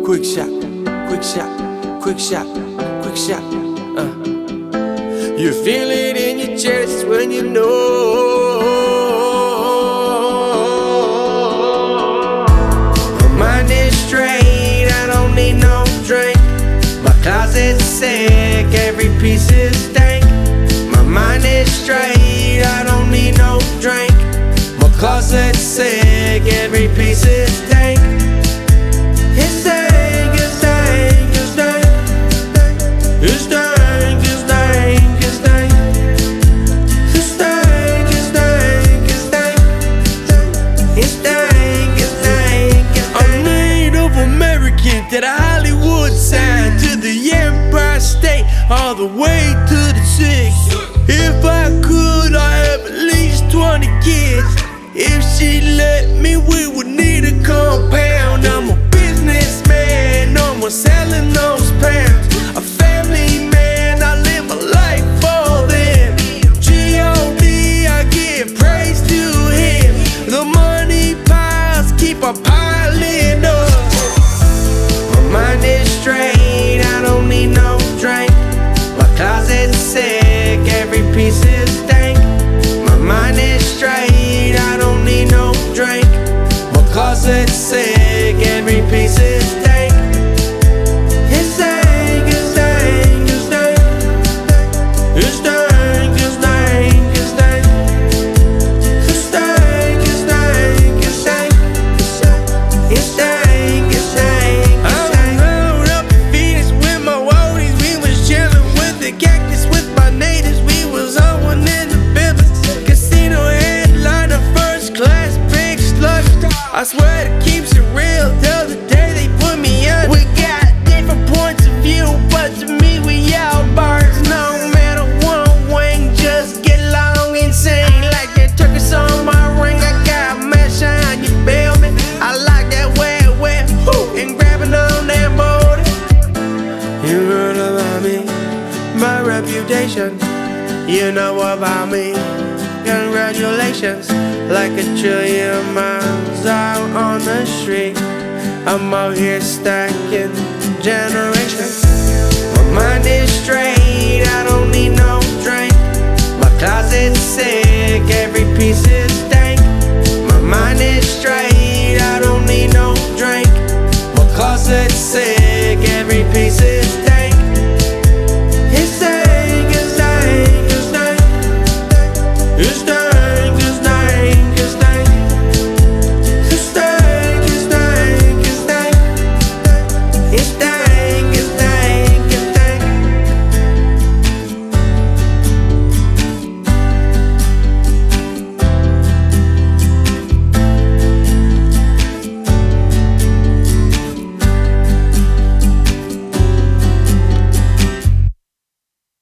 quick shot, quick shot, quick shot, quick shot. You feel it in your chest when you know my mind is straight, I don't need no drink. My closet's sick, every piece is stank. My mind is straight, I don't need no drink. My closet's sick, every piece is stank. It's stank, it's stank, it's stank. It's stank, it's stank, it's stank. It's stank, it's stank, it's stank. It's stank, it's stank, it's stank. I'm Native American to the Hollywood sign, to the Empire State, all the way to the 6. If I could, I'd have at least 20 kids. If she let me, we would need a compound. I'm a businessman, no more selling those pounds. A family man, I live my life for them. G.O.D., I give praise to him. The money piles keep on piling up. My mind is straight, I don't need no drink. My closet's sick, every piece is stank. My mind is straight, I don't need no drink. My closet's sick, every piece is stank. It's stank, it's stank, it's stank. It's stank, it's stank, it's stank. It's stank, it's stank, it's stank. It's stank, it's stank. I was up in Phoenix with my woadies. We was chillin' with the cactus with my natives. We was on one in the building. Casino headliner, first class, big slug. I swear it keeps it real till the day they put me on. We got different points of view, but to me we all birds. No matter one wing, just get along insane. Like that turkey on my ring, I got mesh on, you feel me? I like that wet, whoo, and grabbing on that booty. You heard about me, my reputation. You know about me, congratulations. Like a trillion miles out on the street, I'm out here stacking generations. My mind is straight, I don't need no drink. My closet's sick, every piece is stank. My mind is straight.